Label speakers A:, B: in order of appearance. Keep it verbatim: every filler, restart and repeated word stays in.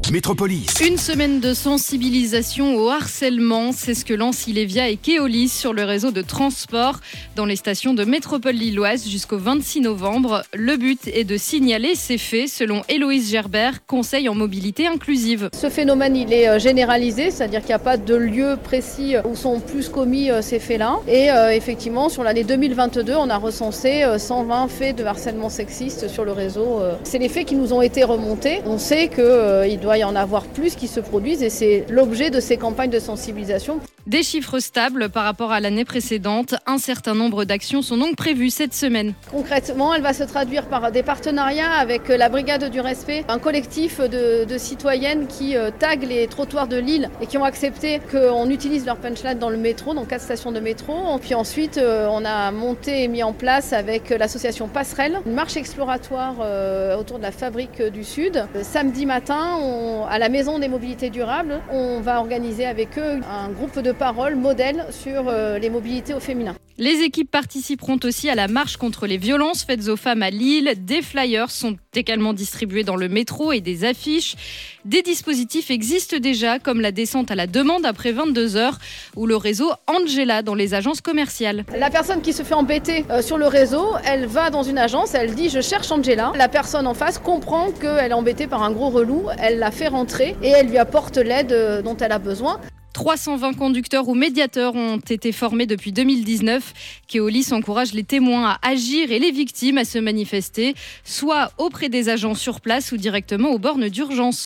A: Métropolis.
B: Une semaine de sensibilisation au harcèlement, c'est ce que lancent Ilevia et Keolis sur le réseau de transport dans les stations de métropole lilloise jusqu'au vingt-six novembre. Le but est de signaler ces faits, selon Héloïse Gerbert, conseil en mobilité inclusive.
C: Ce phénomène, il est généralisé, c'est-à-dire qu'il n'y a pas de lieu précis où sont plus commis ces faits-là. Et euh, effectivement, sur l'année deux mille vingt-deux, on a recensé cent vingt faits de harcèlement sexiste sur le réseau. C'est les faits qui nous ont été remontés. On sait qu'il euh, doit y en avoir plus qui se produisent et c'est l'objet de ces campagnes de sensibilisation.
B: Des chiffres stables par rapport à l'année précédente. Un certain nombre d'actions sont donc prévues cette semaine.
C: Concrètement, elle va se traduire par des partenariats avec la Brigade du Respect, un collectif de, de citoyennes qui euh, taguent les trottoirs de Lille et qui ont accepté qu'on utilise leur punchline dans le métro, dans quatre stations de métro. Puis ensuite, euh, on a monté et mis en place avec l'association Passerelle une marche exploratoire euh, autour de la Fabrique du Sud. Le samedi matin, on, à la Maison des Mobilités Durables, on va organiser avec eux un groupe de parole modèle sur euh, les mobilités au féminin.
B: Les équipes participeront aussi à la marche contre les violences faites aux femmes à Lille. Des flyers sont également distribués dans le métro et des affiches. Des dispositifs existent déjà, comme la descente à la demande après vingt-deux heures ou le réseau Angela dans les agences commerciales.
C: La personne qui se fait embêter euh, sur le réseau, elle va dans une agence, elle dit « je cherche Angela ». La personne en face comprend qu'elle est embêtée par un gros relou, elle la fait rentrer et elle lui apporte l'aide euh, dont elle a besoin.
B: trois cent vingt conducteurs ou médiateurs ont été formés depuis deux mille dix-neuf. Keolis encourage les témoins à agir et les victimes à se manifester, soit auprès des agents sur place ou directement aux bornes d'urgence.